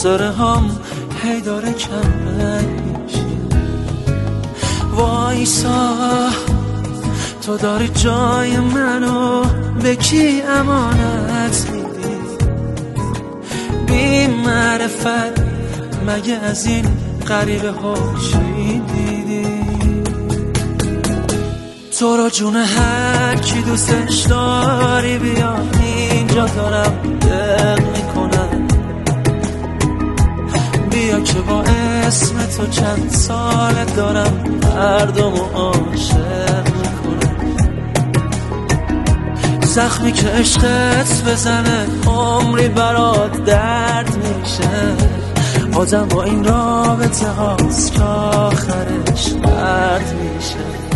فاصله هم هی داره کم میشه. وایسا تو داری جای منو به کی امانت میدی؟ بی معرفت مگه از این غریبه ها چی دیدی؟ تو رو جون هر کی دوستش داری بیا اینجا دارم دل میکنم. بیا که با اسم تو چند ساله دارم مردمو عاشق میکنم. زخمی که عشقت بزنه عمری برات درد میشه. آدم با این رابطه هاست که آخرش درد میشه.